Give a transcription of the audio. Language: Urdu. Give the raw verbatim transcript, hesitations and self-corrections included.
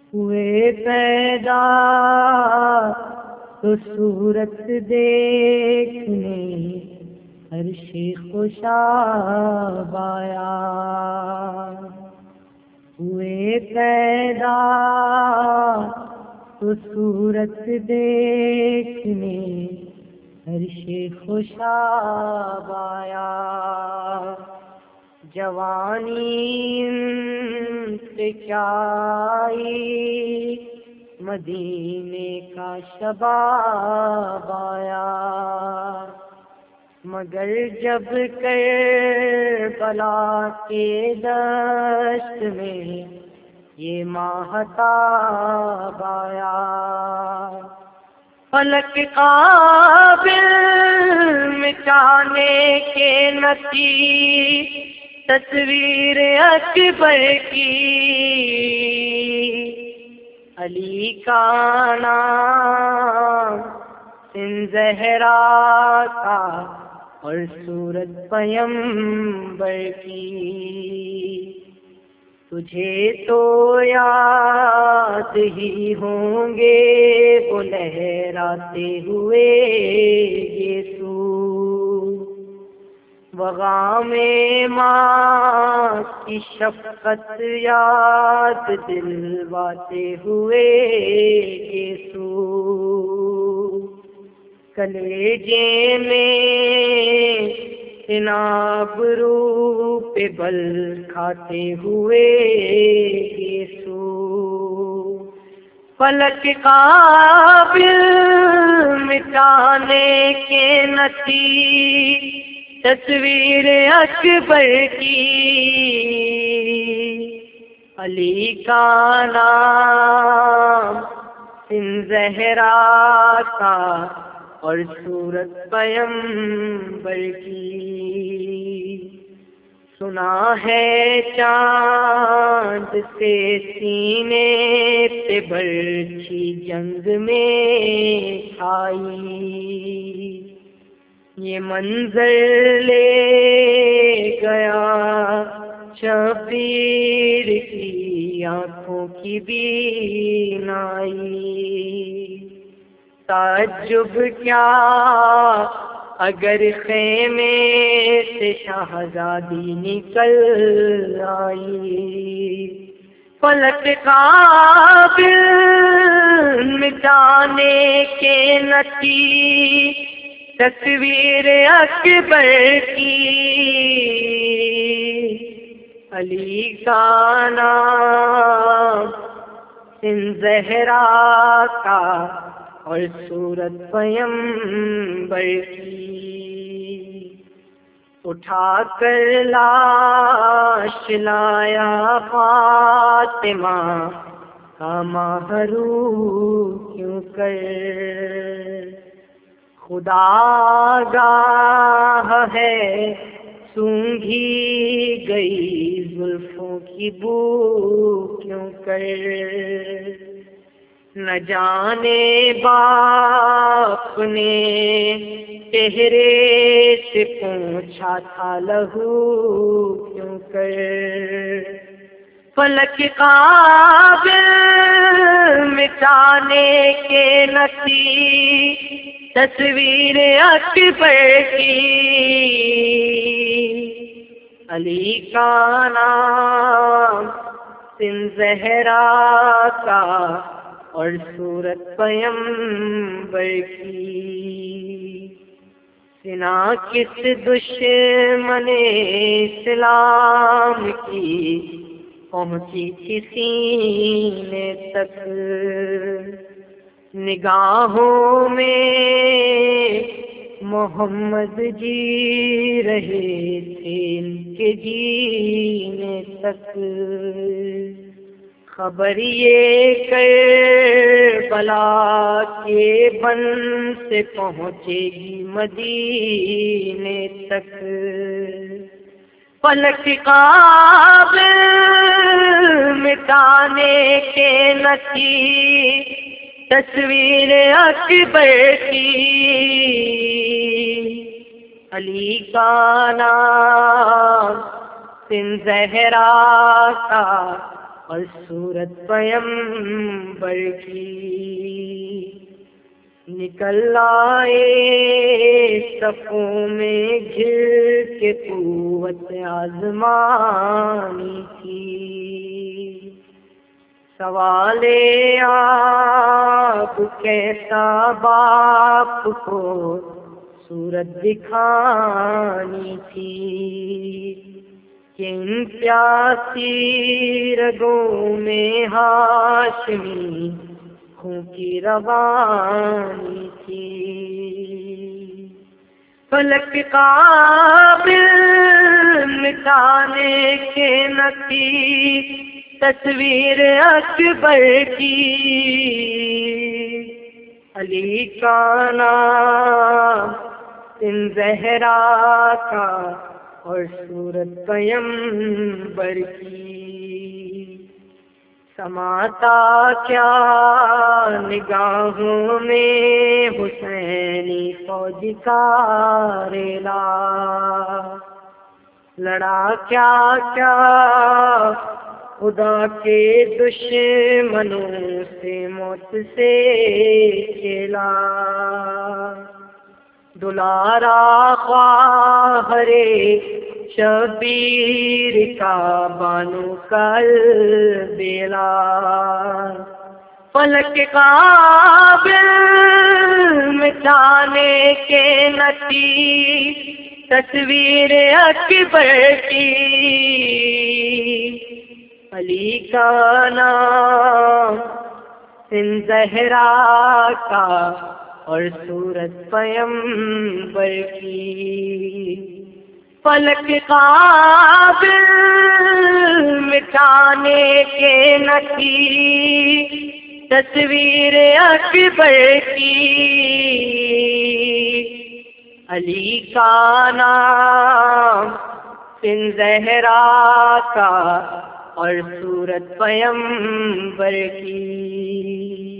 ہوئے پیدا تو صورت دیکھنے عرش خوشاب آیا، ہوئے پیدا تو صورت دیکھنے عرش خوشاب آیا، جوانی سے کیا آئی مدینے کا شباب آیا، مگر جب کربلا کے دشت میں یہ ماہتاب آیا، فلک قابل مٹانے کے نتی تصویر اکبر کی، علی کا نام سن زہرا کا اور صورت پیمبر کی، تجھے تو یاد ہی ہوں گے وہ لہراتے ہوئے یسوع، وغام ماں کی شفقت یاد دلواتے ہوئے یسوع، کلیجے میں جناب رو پہ بل کھاتے ہوئے یسوع، فلک قابل مٹانے کے نتی تصویر اکبر کی، علی کا نام سن زہرا کا اور صورت پیمبر کی، سنا ہے چاند سے سینے پہ برچھی جنگ میں کھائی، یہ منظر لے گیا شبیر کی آنکھوں کی بینائی، تعجب کیا اگر خیمے سے شہزادی نکل آئی، فلک قابل مٹانے کے نتی تصویر اکبر کی، علی کا نام سن زہرا کا اور صورت پیمبر کی، اٹھا کر لاش لایا فاطمہ کا مہرو کیوں کر، خدا آگاہ ہے سونگھی گئی زلفوں کی بو کیوں کر، نہ جانے باپ نے چہرے سے پوچھا تھا لہو کیوں کر، فلک قابل مٹانے کے نتی تصویر اکبر کی، علی کا نام سن زہرا کا اور صورت پیمبر کی، سنا کس دشمن اسلام کی پہنچی تھی سینے تک، نگاہوں میں محمد جی رہے تھے ان کے جینے تک، خبر یہ کربلا کے بن سے پہنچے گی مدینے تک، فلک قابل مٹانے کے نتی تصویر اکبر کی، علی کا نام سن زہرا کا اور صورت پیمبر کی، نکل آئے صفوں میں گھر کے قوت آزمانی تھی، سوال آپ کیسا باپ کو صورت دکھانی تھی، کہ ان پیاسی رگوں میں ہاشمی خون کی روانی تھی، فلک قابل مٹانے کے نہ تھی تصویر اکبر کی، علی کا نام ان زہرا کا اور صورت پیمبر کی، سماتا کیا نگاہوں میں حسینی فوج کا ریلا، لڑا کیا کیا خدا کے دشمنوں سے موت سے کھیلا، دلارا خواہر شبیر کا بانو کل بیلا، فلک قابل مٹانے کے نہ تھی تصویر اکبر کی، علی کا نام سن زہرا کا اور صورت پیمبر کی، فلک قابل مٹانے کے نہ تھی تصویر اکبر کی، علی کا نام سن زہرا کا اور صورت پیمبر کی۔